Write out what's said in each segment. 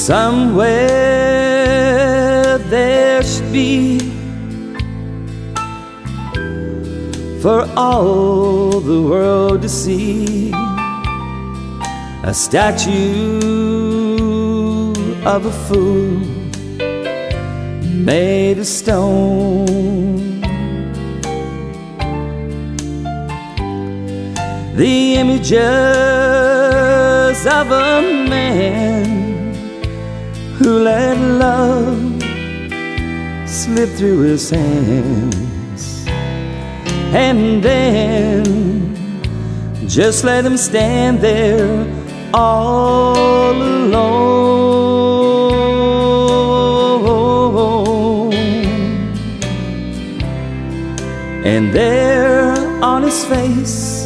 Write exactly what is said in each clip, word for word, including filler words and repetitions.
Somewhere there should be, for all the world to see, a statue of a fool made of stone. The images of a man who let love slip through his hands, and then just let him stand there all alone. And there on his face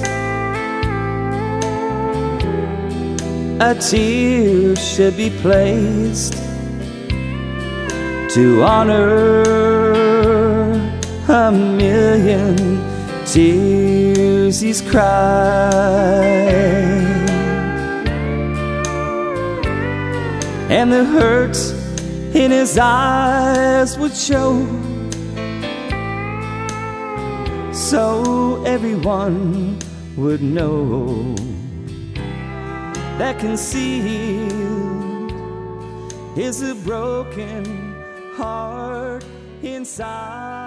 a tear should be placed to honor a million tears he's cried. And the hurt in his eyes would show, so everyone would know that concealed is a broken heart inside.